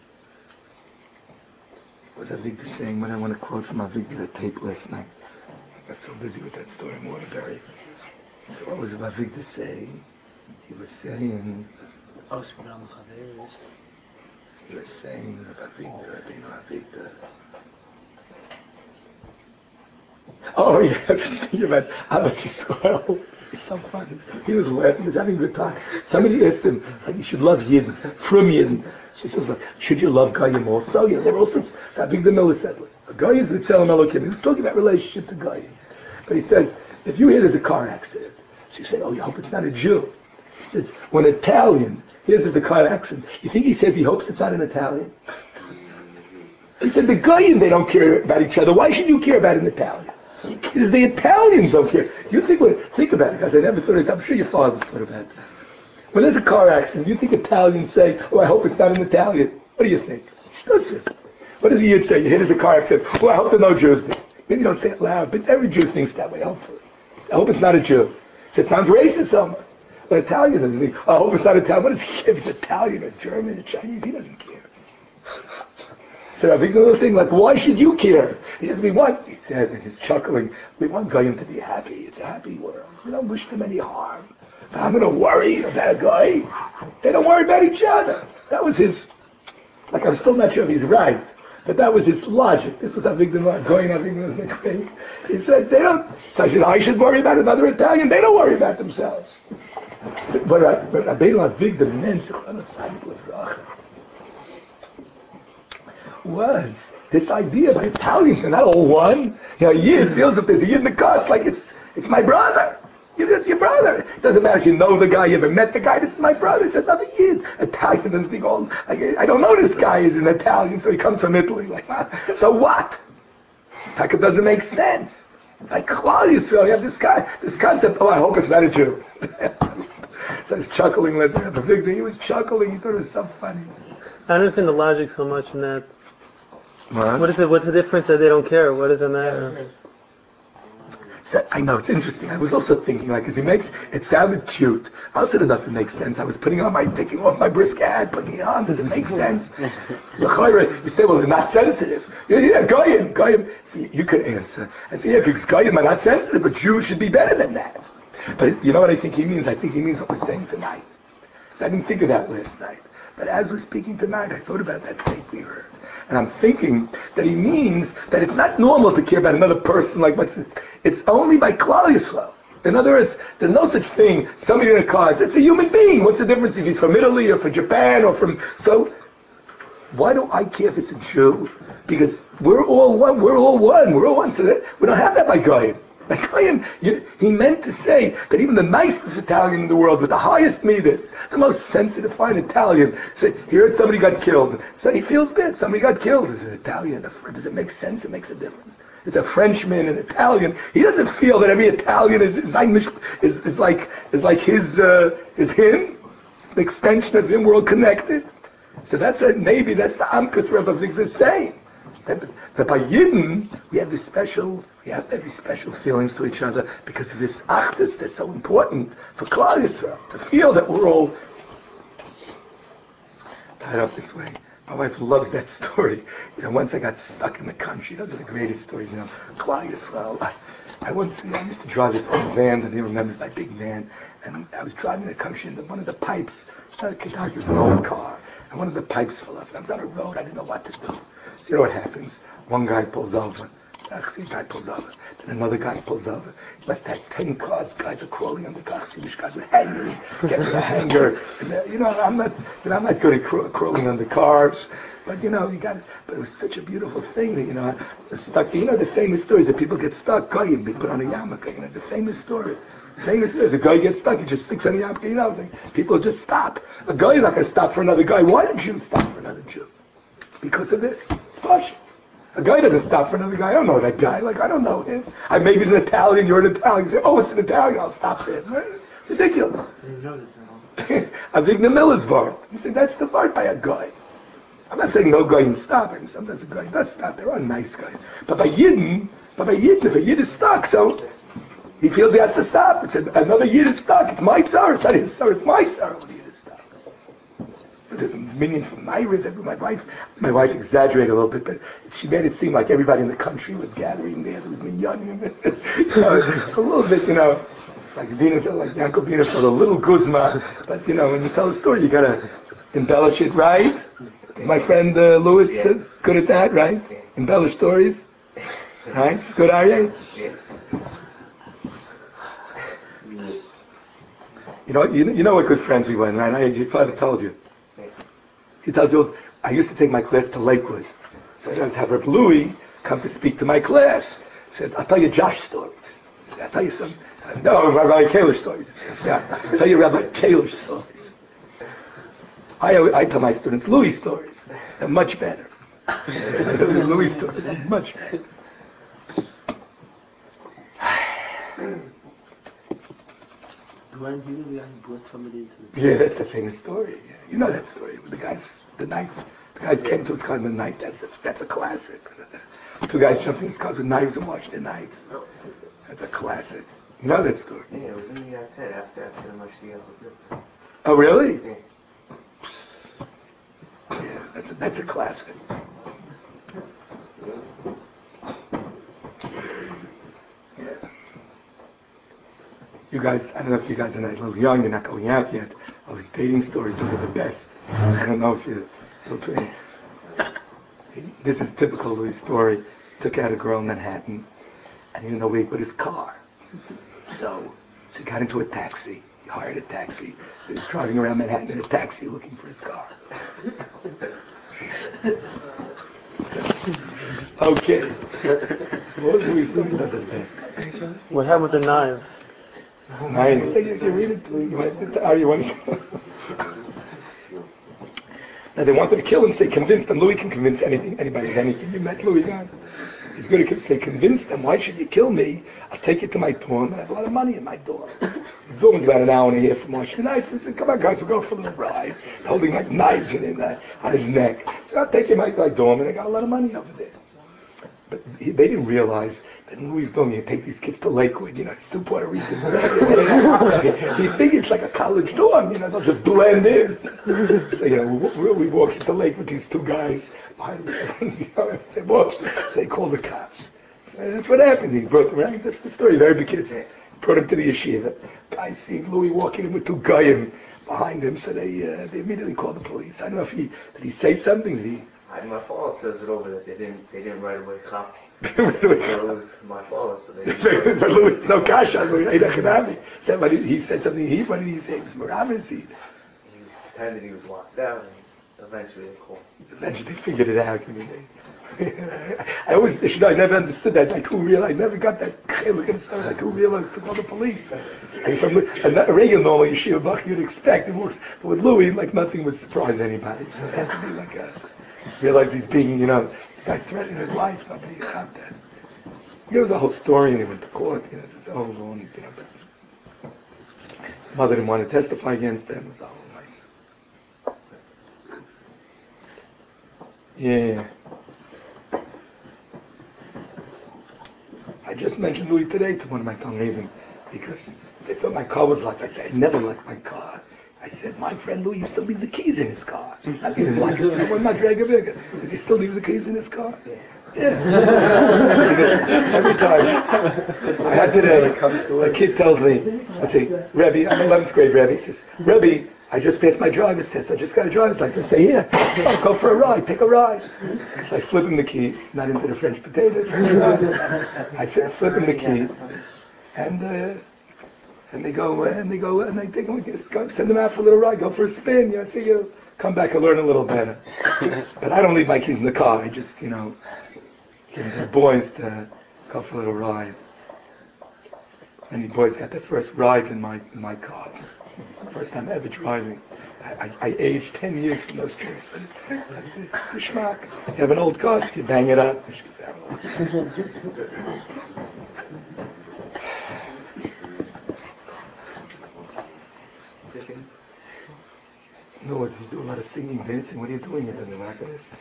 What was Avigdor saying? When I want to quote from Avigdor, that tape last night. I got so busy with that story in Waterbury. So what was Rabbi Avigdor saying? He was saying. Oh, speaking on the Chaveris. He was saying about Avigdor, Avigdor. Oh yeah, I was just thinking about Abbas Yisrael. It's so funny. He was laughing. He was having a good time. Somebody asked him, like, you should love Yidden, from Yidden. She says, like, should you love Goyim also? You know, there are all sorts. So Avigdor Miller says, listen, a Goy is B'Tselem Elokim. He was talking about relationship to Goyim. But he says, if you hear there's a car accident, so you say, oh, you hope it's not a Jew. He says, when an Italian hears there's a car accident, you think he says he hopes it's not an Italian? He said, the Goyim, they don't care about each other. Why should you care about an Italian? Because the Italians don't care. You think think about it, guys. I never thought of this. I'm sure your father thought about this. When there's a car accident, do you think Italians say, "Oh, I hope it's not an Italian"? What do you think? She doesn't. What does the Yid say? You hear there's a car accident. Oh, I hope there are no Jews there. Maybe you don't say it loud, but every Jew thinks that way. Hopefully, I hope it's not a Jew. So it sounds racist almost. But Italian doesn't think. Oh, I hope it's not Italian. What does he care if he's Italian or German or Chinese? He doesn't care. So Avigdor was saying, like, why should you care? He says, we want, he said, and he's chuckling, we want Goyim to be happy. It's a happy world. We don't wish them any harm. But I'm going to worry about a guy. They don't worry about each other. That was his, like, I'm still not sure if he's right, but that was his logic. This was Avigdor, Goyim Avigdor was like, great. He said, they don't, so I said, I should worry about another Italian. They don't worry about themselves. So, but Rabbeinu Avigdor, men, was this idea that Italians are not all one. You know, Yid feels if there's a Yid in the car, it's like it's it's my brother. It's your brother. It doesn't matter if you know the guy, you ever met the guy. This is my brother. It's another Yid. Italian doesn't think all. Like, I don't know this guy is an Italian, so he comes from Italy. Like, so what? Taka doesn't make sense. Like Klal Yisrael, you have this guy, this concept. Oh, I hope it's not a Jew. So he's chuckling, listening to Avigdor. He was chuckling. He thought it was so funny. I don't understand the logic so much in that. What? What is it? What's the difference that they don't care? What does it matter? So, I know, it's interesting. I was also thinking, like, as he makes, it sounded cute. Also enough, it makes sense. I was putting on my, taking off my brisk hat, putting it on. Does it make sense? You say, well, they're not sensitive. Yeah, yeah, Goyim, Goyim. See, you could answer. And say, yeah, because Goyim are not sensitive, but Jews should be better than that. But you know what I think he means? I think he means what we're saying tonight. So I didn't think of that last night. But as we're speaking tonight, I thought about that tape we heard. And I'm thinking that he means that it's not normal to care about another person like what's it? It's only by Klal Yisrael. In other words, there's no such thing, somebody in a car, it's a human being. What's the difference if he's from Italy or from Japan or from... So Why do I care if it's a Jew? Because we're all one. We're all one. We're all one. So that, we don't have that by Goyim. By Goyim, you, he meant to say that even the nicest Italian in the world, with the highest midas, the most sensitive, fine Italian, say, he heard somebody got killed. So he feels bad. Somebody got killed. Is an Italian? Does it make sense? It makes a difference. It's a Frenchman, an Italian. He doesn't feel that every Italian is is, is, is like is like his uh, is him. It's an extension of him. We're all connected. So that's a, maybe that's the Amkus Rebbe Avigdor is saying. That, that by Yidden, we have this special, we have these special feelings to each other because of this Achdus that's so important for Klal Yisrael, to feel that we're all tied up this way. My wife loves that story. You know, once I got stuck in the country, those are the greatest stories, you know. Klal Yisrael. I, I once, I used to drive this old van, and he remembers my big van, and I was driving the country, and one of the pipes, you know, Kentucky was an old car, and one of the pipes fell off, and I was on a road, I didn't know what to do. So you know what happens? One guy pulls over, the guy pulls over, then another guy pulls over. He must have ten cars, guys are crawling on the car, Swedish guys with hangers, get me a hanger. And, uh, you know, I'm not, you know, I'm not good at craw- crawling on the cars, but you know, you got, but it was such a beautiful thing that, you know, I was stuck, you know, the famous stories that people get stuck, goyim, they put on a yarmulke, you know, it's a famous story. Famous story, a guy gets stuck, he just sticks on the yarmulke, you know, it's like, people just stop. A guy is not going to stop for another guy. Why did you stop for another Jew? Because of this. It's partial. A guy doesn't stop for another guy. I don't know that guy. Like, I don't know him. I, maybe he's an Italian, you're an Italian. You say, oh, it's an Italian, I'll stop for him. Right? Ridiculous. Avigdor Miller's vart. You say, that's the vart by a guy. I'm not saying no guy in stopping. Sometimes a guy does stop. There are nice guys. But by Yidden, but by Yidden, if a Yid is stuck, so he feels he has to stop. It's a, another Yid is stuck. It's my tzar. It's not his tzar. It's my tzar when the Yid is stuck. There's a minion from Nairav. My wife, my wife exaggerated a little bit, but she made it seem like everybody in the country was gathering there. There was minyanim. You know, it's a little bit, you know, it's like Bielefeld, like Yankel Bielefeld, a little guzma. But you know, when you tell a story, you gotta embellish it, right? Is my friend uh, Louis yeah. uh, good at that, right? Yeah. Embellish stories, right? It's good, are you? Yeah. You know, you, you know what good friends we were, right? I, your father told you. He tells you, I used to take my class to Lakewood. So I was have Reb Louis come to speak to my class. He said, I'll tell you Josh stories. He said, I'll tell you some, no, Rabbi Kalish stories. Yeah, I'll tell you Rabbi Kalish stories. I, I tell my students Louis stories. They're much better. Louis stories are much better. When he really brought somebody into the Yeah, that's a famous story. Yeah. You know that story. The guys, the knife, the guys came to his car with a knife. That's a, that's a classic. Two guys jumped in his car with knives and washed their knives. That's a classic. You know that story? Yeah, it was in the Yatet after after the Mashiach was there. Oh, really? Yeah. Yeah, that's a, that's a classic. Yeah. You guys, I don't know if you guys are a little young, you're not going out yet. Oh, his dating stories, those are the best. I don't know if you're a little too... He, this is typical Louis' story. Took out a girl in Manhattan, and he didn't know where he put his car. So, so he got into a taxi. He hired a taxi. He was driving around Manhattan in a taxi looking for his car. Okay. Well, Louis' stories, those are the best. What happened with the knives? Nice. You can read it. You want to, how you want to Now they wanted to kill him, so they convinced him. Louis can convince anything, anybody of anything. You met Louis, guys. He's good at so they convinced them, why should you kill me? I'll take you to my dorm, and I have a lot of money in my dorm. His dorm was about an hour and a half from Washington Heights. So he said, come on, guys, we'll go for a little ride. Holding like knives in his, uh, on his neck. So I'll take you to my, my dorm, and I got a lot of money over there. But he, they didn't realize that Louis going to take these kids to Lakewood. You know, it's two Puerto Ricans. he, he figures it's like a college dorm. You know, they'll just blend in. So, you know, we, we walks into Lake with these two guys behind him. You know, say, whoops. So they call the cops. So that's what happened. He brought them around. That's the story. Very big kids. Brought him to the yeshiva. Guys see Louis walking in with two goyim behind him. So they uh, they immediately called the police. I don't know if he did he say something. Did he? I, my father says it over that they didn't they didn't right away cop. Right away. So it was my father, so they didn't. But Louis, no kasha. Louis, said, what did, he said something. He what did he say? It was Maramis. He he pretended he was locked out. Eventually they call. Eventually they figured it out. I mean, they, I always, you know, I never understood that. Like, who realized? I never got that. Look at the story. Like, who realized to call the police? I mean, from a regular normal yeshiva buck, you'd expect it works. But with Louis, like, nothing would surprise anybody. So it had to be like a. Realize he's being, you know, the guy's threatening his life. Nobody got that. There was a whole story, and he went to court. You know, it's a whole long, you know. But his mother didn't want to testify against him. It was a whole nice. Yeah. I just mentioned Louis today to one of my Talmidim because they thought my car was locked. I said, I never locked my car. I said, my friend Louis used to leave the keys in his car. I didn't lock his car. Well, not drag a Does he still leave the keys in his car? Yeah. Every time. I had today, a kid tells me, let's see, Rebbe, I'm eleventh grade Rebbe, he says, Rebbe, I just passed my driver's test. I just got a driver's license. I say, here, oh, go for a ride, take a ride. So I flip him the keys, not into the French potatoes, French fries. I flip, flip him the keys, and uh, and they go, uh, and they go, and they take him, go, send him out for a little ride, go for a spin. You know, I figure come back and learn a little better. But I don't leave my keys in the car. I just, you know, give them to the boys to go for a little ride. Many boys got their first rides in my in my cars. First time ever driving. I, I, I aged ten years from those trips, but, but it's geschmack. You have an old car, so you bang it up. No, you do a lot of singing, dancing. What are you doing in the Miraculous?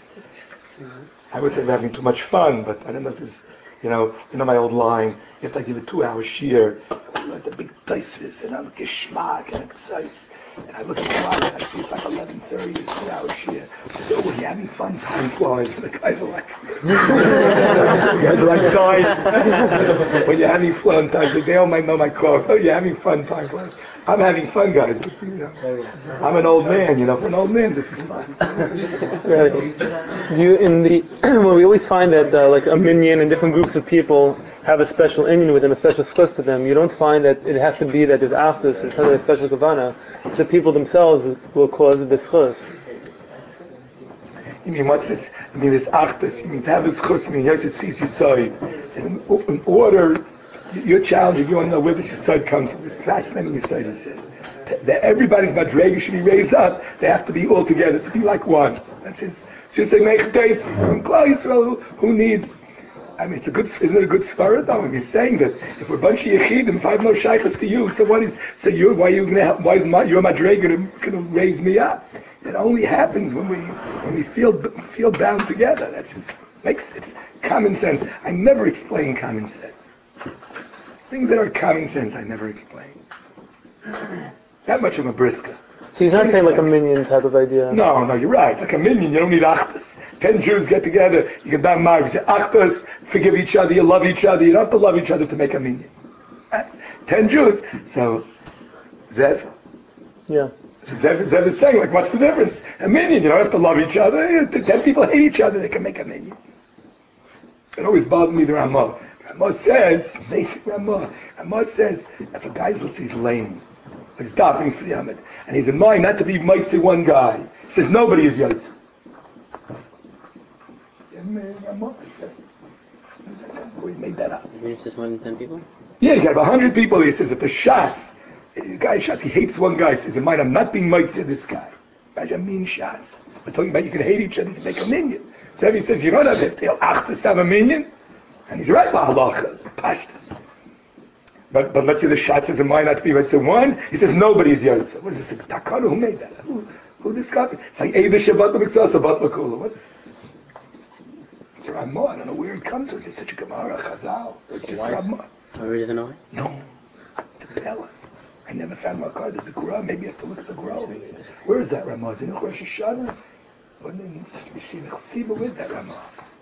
I would say we're having too much fun, but I don't know if this is, you know, you know my old line, you have to give a two-hour shear, like the big taisvis, and I look at geschmack and exercise, and I look at the clock and I see it's like eleven thirty, it's two-hour shear. I say, oh, you're having fun, time flies, and the guys are like, the guys are like dying. When you're having fun, time, like, they all might know my quote, oh, you're having fun, time flies. I'm having fun, guys, but, you know, I'm an old man, you know, for an old man, this is fun. Right. Do you, in the, well, we always find that uh, like a minyan and different groups of people have a special inyan with them, a special schus to them. You don't find that it has to be that there's after, there's a special kavana. It's the people themselves will cause the schus. You mean, what's this? I mean, this achdus. You mean, to have this chus, I mean, yes, it sees your side. And in, in order, you're challenging, you want to know where this side comes from. This fascinating side, he says. That everybody's madrega should be raised up. They have to be all together, to be like one. That's his. So you say, Meichel Teisi. From Klal Yisrael, who needs? I mean, it's a good, isn't it a good svara though? I mean, he's saying that if we're a bunch of yechidim, if I have no shaykhs to you, so what is, so you, why are you gonna, why is my, your madrega gonna, gonna raise me up? It only happens when we, when we feel, feel bound together. That's his, makes, it's common sense. I never explain common sense. Things that are common sense, I never explain. That much of a brisker. So he's not saying like a minyan type of idea. No, no, you're right. Like a minyan, you don't need achdus. Ten Jews get together, you can daven marv. You say achdus, forgive each other, you love each other. You don't have to love each other to make a minyan. Ten Jews. So, Zev. Yeah. So Zev, Zev is saying, like, what's the difference? A minyan, you don't have to love each other. Ten people hate each other, they can make a minyan. It always bothered me, the Ramah. Ramah says, basic Ramah, Ramah says, if a guy's, let's say he's lame, he's davening for the Yamid, and he's in mind not to be mitzvah one guy, he says nobody is yaitz. We made that up. Even if there's more than ten people? Yeah, you got a hundred people. He says if the shots, the guy shots, he hates one guy. He says in mind, I'm not being mitzvah this guy. Imagine mean shots. We're talking about you can hate each other to make a minion. So he says you don't have to achtas to have a minion, and he's right. La halacha, pashtas. But but let's say the shot says in mind not to be mitzvah one. He says nobody's yaitz. What is this? Takana? Who made that? Who who discovered? It's like Eidah Shabbat L'Mitzvah Shabbat L'Kula. What is this? It's Ramah. I don't know where it comes from. It's such a Gemara, Chazal. It's just Ramah. Where does it know? No. It's a Pella. I never found my card. There's the Gra. Maybe I have to look at the Gra. Where is that Ramah? Is it in Rosh Hashanah? Or in Yeshiva Chesiva? Where's that Ramah?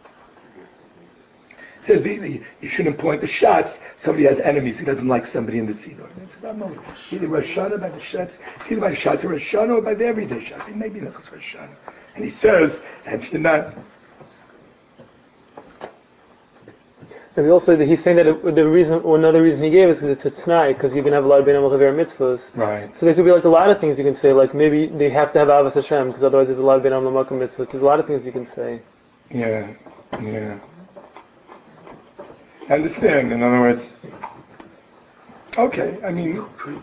It says the, the, you shouldn't point the shots. Somebody has enemies. He doesn't like somebody in the tzidor. It's Ramah. Either Rosh Hashanah by the shots. It's either by the shots of Rosh Hashanah or by the everyday shots. Maybe in Rosh Hashanah. And he says, and if you're not... And we also he's saying that it, the reason, or another reason he gave is because it's a tonight, because you can have a lot of ben amal mitzvahs. Right. So there could be like a lot of things you can say, like maybe they have to have avos Hashem, because otherwise there's a lot of ben amal mitzvahs. There's a lot of things you can say. Yeah, yeah. I understand. In other words, okay. I mean,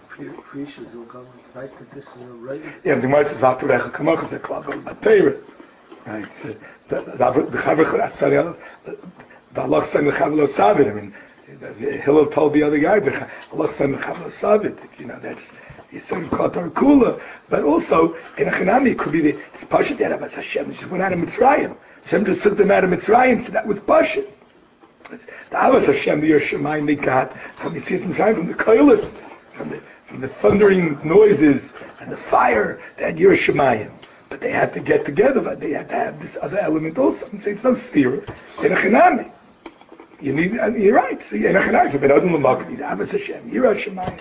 yeah. The Gemara says, "V'after recha kamocha ze klal gol b'Torah." Right. So the the the chaver sorry, the Allah said the chaver lo savit. I mean, Hillel told the other guy, the Allah said the chaver lo savit. You know, that's you said kotar kula, but also in a chanami it could be the it's pashut that Abbas Hashem just went out of Mitzrayim. Hashem just took them out of Mitzrayim, so that was pashut. The Abbas Hashem, the Yerushalayim they got from Yitzias Mitzrayim, from the koilos, from the from the thundering noises and the fire. They had Yerushalayim, but they had to get together. But they had to have this other element also. I'm saying it's no stira in a chanami. You need. I mean, you're right. So in a chanami, so benodin l'makom, the Abbas Hashem, Yerushalayim.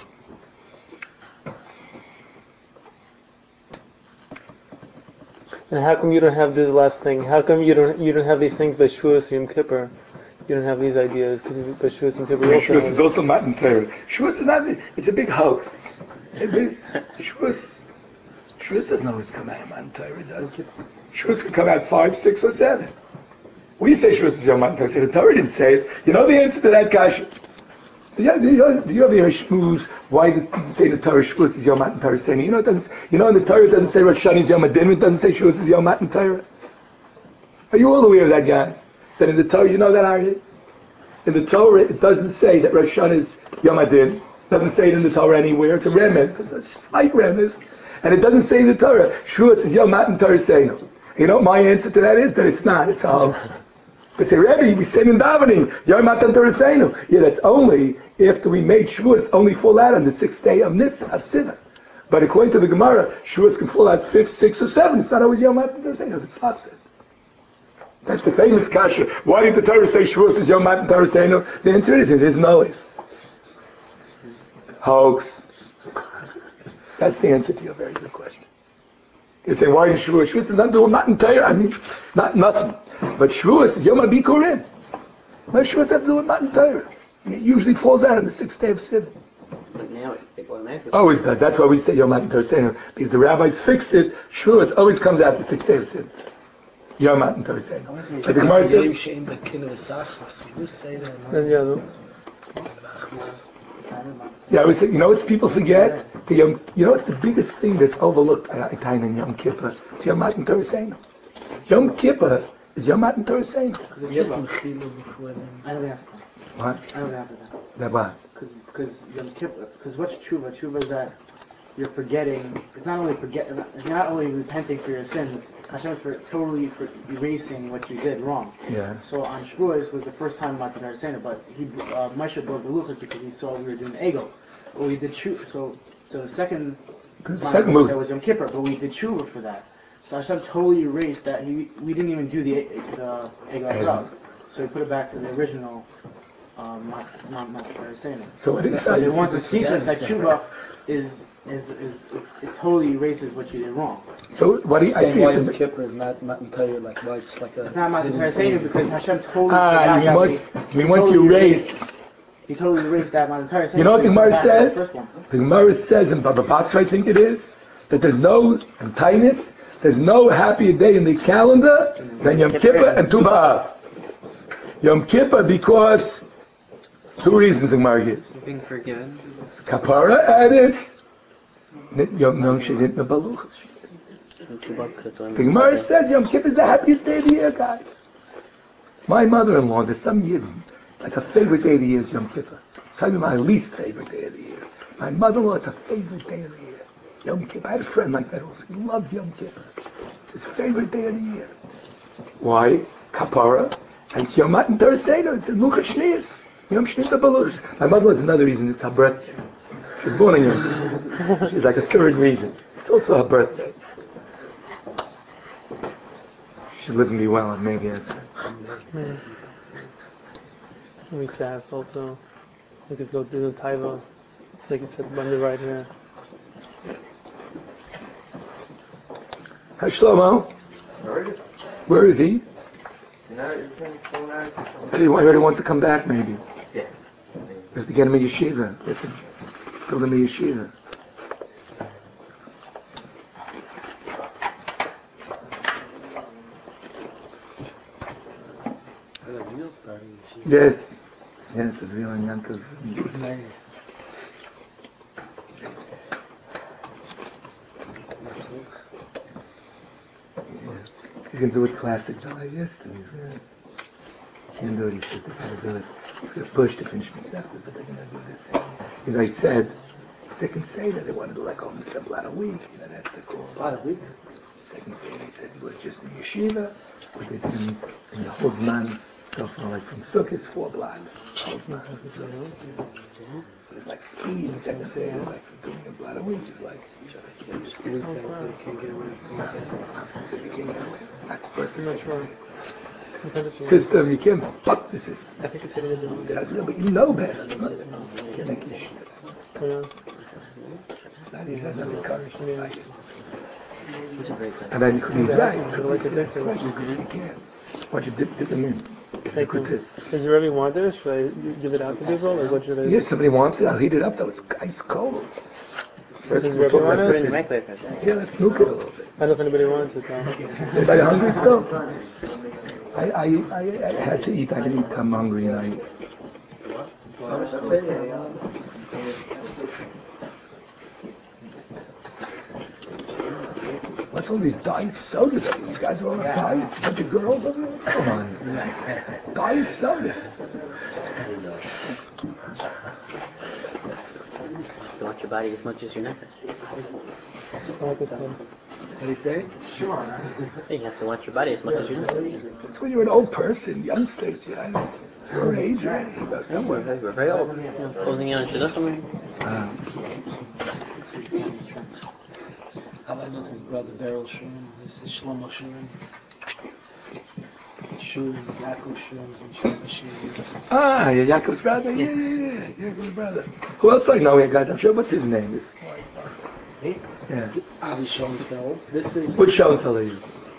And how come you don't have this last thing? How come you don't you don't have these things by Shavuos Yom Kippur? You don't have these ideas because by Shavuos Yom Kippur. Shavuos is also Matan Torah. Shavuos is not. It's a big hoax. It is. Shavuos. Shavuos doesn't always come out of Matan Torah, does it? Shavuos can come out five, six, or seven. We say Shavuos is Yom Matan Torah. The Torah didn't say it. You know the answer to that question. Do you, do you, do you ever hear shmooze? Why did it say the Torah Shavuos is Yom Matan Torah? Saying you know it doesn't. You know in the Torah it doesn't say Rosh Hashanah is Yom Adin. It doesn't say Shavuos is Yom Matan Torah. Are you all aware of that, guys? That in the Torah, you know that Ari? In the Torah, it doesn't say that Rosh Hashanah is Yom Adin. It doesn't say it in the Torah anywhere. It's a remez. It's a slight remez. And it doesn't say in the Torah, Shavuos is Yom Matan Torah Seinu. You know what my answer to that is? That it's not. It's a hoax. They say, Rebbe, we said in davening, Yom Matan Torah Seinu. Yeah, that's only after we made Shavuos only fall out on the sixth day of Nis, of Sivan. But according to the Gemara, Shavuos can fall out fifth, sixth, or seventh. It's not always Yom Matan Torah Seinu. That's Slav says. That's the famous kasha. Why did the Torah say Shavuos is Yom Matan Torah Seinu? The answer is, it isn't always. Hoax. That's the answer to your very good question. You say, why is Shavuos? Shavuos is not doing Matan Torah. I mean, not nothing. But Shavuos is Yom HaBikurim. Why Shavuos have to do with Matan Torah? I mean, it usually falls out on the sixth day of Sivan. But now it automatically Always does. That's why we say Yom Matan Torah Seinu. Because the rabbis fixed it. Shavuos always comes out the sixth day of Sivan. Yom Matan Torah Seinu. But the Gemara says, yeah, I was saying, you know what people forget? The Yom, you know what's the biggest thing that's overlooked in Yom Kippur? It's Yom Matan Torah Seinu. Yom Kippur is Yom Matan Torah Seinu. I don't have to. What? I don't have to. That what? Because Yom Kippur, because what's tshuva? Tshuva is that you're forgetting. It's not only forget. It's not only repenting for your sins. Hashem's for totally for erasing what you did wrong. Yeah. So on Shavuos was the first time Matan Torah Seinu, but he uh, Moshe brought the luchas because he saw we were doing ego. But we did tshuva. So so the second The second move was Yom Kippur, but we did tshuva for that. So Hashem totally erased that. He we didn't even do the the ego Rav. So he put it back to the original. Um, Matan Torah Seinu. So what is So that? they want to teach us that tshuva is is, is is it totally erases what you did wrong. So what do you, I see? Why It's Yom a, Kippur is not Matan Torah, like why it's like a. It's not Matan Torah Seinu because Hashem totally ah, forgot you mean that once, we, you mean once you erase. He totally erased that Matan Torah Seinu. You know what the Gemara says? The, the Gemara says in Baba Basra, I think it is, that there's no in Tainus, there's no happier day in the calendar than Yom Kippur and Tu B'Av. Yom Kippur because two reasons the Gemara gives. being forgiven. It's Kapara and it's Yom Yom Shedit Mebaluchas. The Gemara says Yom Kippur is the happiest day of the year, guys. My mother-in-law, there's some Yidden, it's like a favorite day of the year is Yom Kippur. It's probably my least favorite day of the year. My mother-in-law, it's a favorite day of the year. Yom Kippur. I had a friend like that also. He loved Yom Kippur. It's his favorite day of the year. Why? Kapara. And it's Yom Matan Torah Seinu. It's in Luchas Shnius. Yom Shnita Baluch. My mother was another reason. It's her birthday. She was born in Yom Kippur. She's like a third reason. It's also her birthday. She lived and be well, and maybe as Mm. We fast also. We just go do the taiva, like you said, on the right here. Hi Shlomo. Where is he? You know, is it still married? He already wants to come back, maybe. Yeah. We have to get him a yeshiva. We have to build him a yeshiva. That's real starting. Yes. Yes, it's real in Yankov. He's going to do it classic ballet, yes, and he's going to, he can't do it, he says they're going to do it. He's going to push to finish Masechta, but they're going to do this thing. You know, he said, second Seder, they want to do like almost a blood a week, you know, that's the cool. Blood a week? Second Seder, he said it was just in yeshiva, but they did in, in the Hozman, so from like from Sukkot, four blood. Hozman, so it's like speed, second Seder is like from doing a blood a week, is like, One side said you can't get away from the fast. says you can't get away. That's the first I'm and not second sure. Seder. System, you can't fuck the system. I think it's hitting He said, I said, but you know better. You can't make your shit. Yeah. It's not easy, that's not encouraged to fight it. He's a great guy. And then he's Yeah, right. he's Could like be a that's different- question. You can't. Why don't you dip, dip them in? It's a Thank good you. tip. Does your Rebbe want this? Should I give it out to people? Or what should I do? If somebody wants it, I'll heat it up though. It's ice cold. First, Does we'll talk everyone about want Put it in this. the microwave for a second. Yeah, let's nuke it a little bit. I don't know if anybody wants it though. Anybody hungry still? I, I, I, I had to eat. I didn't come hungry, and I. That's it, yeah, yeah. What's all these diet sodas? I mean, these guys are all on diets. A bunch of girls over here. What's going on here? Diet sodas. You want your body as much as your nefesh. I like this one. What do you say? Sure. You have to watch your body as much as your nefesh. It's when you're an old person, youngsters, you know, it's your age already. You go somewhere. We're very old. Closing in on Shidduchim. Uh, How knows his brother Beryl Shurim. This is Shlomo Shurim. Shurins, Yaakov Shurins, and Shlomo Shurim. ah, yeah, Yaakov's brother. Yeah, yeah, yeah. Yaakov's brother. Who else do I know here, guys? I'm sure. What's his name? This. Me? Yeah. Avi Schoenfeld. This is Which Schoenfeld are you?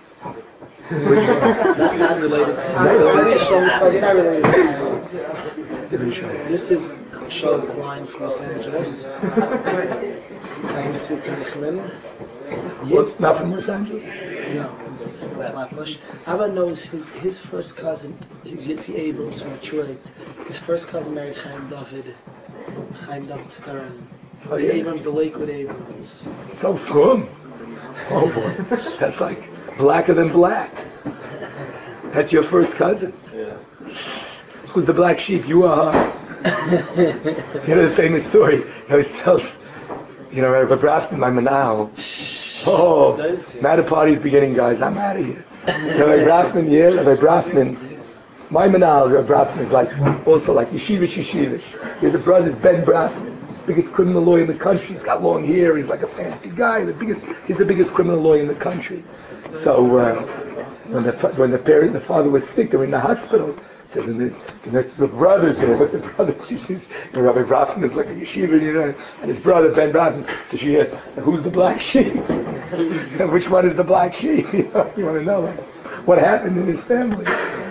not, not related. Avi Schoenfeld, you're not related. Different show. This is Sean Klein from Los Angeles. Chaim Sitteichman. What's not from Los Angeles? No, it's from Flatbush. Abba knows his his first cousin is Yitzi Abrams from Detroit. His first cousin married Chaim David, Chaim David Stern. Oh, The yeah. Abrams, the Lakewood Abrams. So from. Oh boy, that's like blacker than black. That's your first cousin. Yeah. Who's the black sheep? You are her. You know the famous story. He always tells, you know, Rabbi Brafman, my manal. Oh, not a party's beginning, guys. I'm out of here. Rabbi Brafman, yeah, Rabbi Brafman. My manal, Rabbi Brafman, is like also like yeshivish, yeshivish. His brother's Ben Brafman, biggest criminal lawyer in the country. He's got long hair. He's like a fancy guy. The biggest, he's the biggest criminal lawyer in the country. So uh, when the when the parent, the father was sick, they were in the hospital. Said the, the nurse, the brothers here. What's the brother? She says, you know, Rabbi Brafman is like a yeshiva, you know, and his brother Ben Brafman. So she asked, who's the black sheep? Which one is the black sheep? You know, you want to know like, what happened in his family?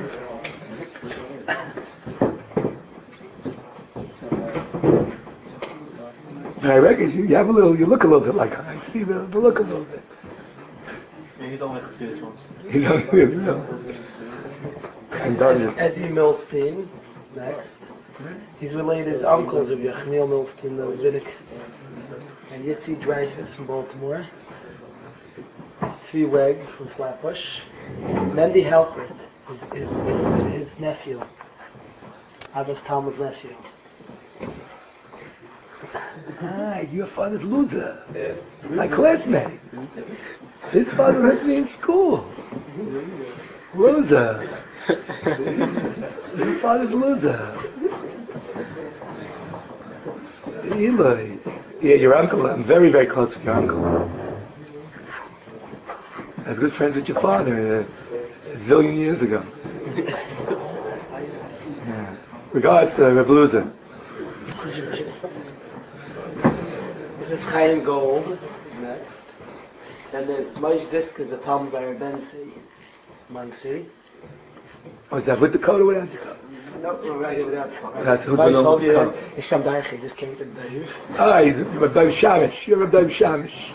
I reckon you, you have a little, you look a little bit like I see the, the look a little bit. Yeah, you don't like to do this one. He's on the real. I'm done Ez- this. Ezzy Milstein, next. He's related, his uncles are Neil Milstein, the Rabbinic, and Yitzi Dreyfus from Baltimore. Tzvi Weg from Flatbush. Mendy Halpert is, is, is his nephew. Abbas Talmud's nephew. Ah, your father's loser. My classmate. His father left me in school. Loser. Your father's loser. Eli. Yeah, your uncle. I'm very, very close with your uncle. I was good friends with your father uh, a zillion years ago. Yeah. Regards to Reb Loser. This is Chaim Gold, next. Then there's Moshe Ziska, a Talmud by Bensi, Muncie. Oh, is that with the coat or without the coat? No, we're right here without the coat. That's who's Why with told the you coat. it's from Daichi, just came to Daichi. Ah, he's Rabbi Shamish. You're Rabbi Shamish.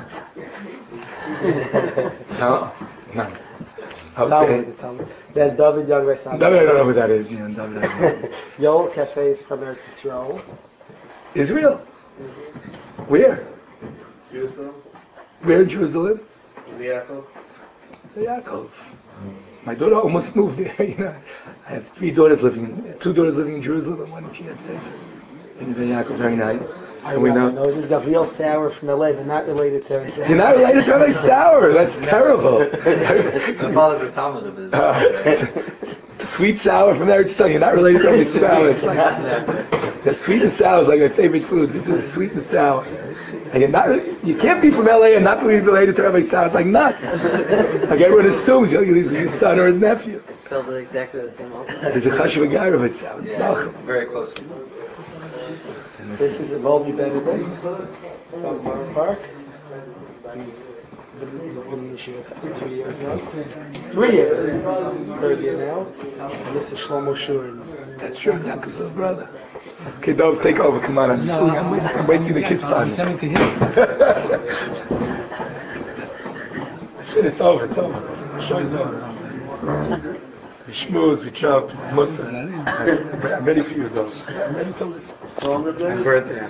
No? No. Okay. Talmud. Then David Young by Sam. David, I don't know who that is. Yeah, David, I don't know. Yol Cafe is from Eretz Yisrael. Israel? Where? Jerusalem? Where in Jerusalem? Yaakov? Yaakov. My daughter almost moved there. You know, I have three daughters living, in, two daughters living in Jerusalem and one in Kiryat Sefer. In Yaakov, very nice. I And we know. know this is Gavriel Sauer from L A, but not related to Eretz. You're not related to Rabbi Sauer. That's terrible. My father's a Talmud of his. Uh, sweet sour from Eretz Yisrael. You're not related to Rabbi Sauer. It's like the sweet and sour is like my favorite foods. This is sweet and sour. And you're not. You can't be from L A and not be related to Rabbi Sauer. It's like nuts. Like everyone assumes you're his son or his nephew. It's spelled exactly the same also. There's a chashuv guy, Rabbi Sauer. Very close. This is Volvi Benedict from Borough Park. He's been, he's been in Yeshiva for three years now. Three years. Third year now. And this is Shlomo Shurin. That's true. Yaakov's little brother. Okay, Dov, take over. Come on, I'm, no, I'm, wasting, I'm wasting the kids' time. It's over. It's over. The show is over. We schmooze, we jump, Musa. I'm ready for you, Dov. I'm ready to listen. Happy birthday.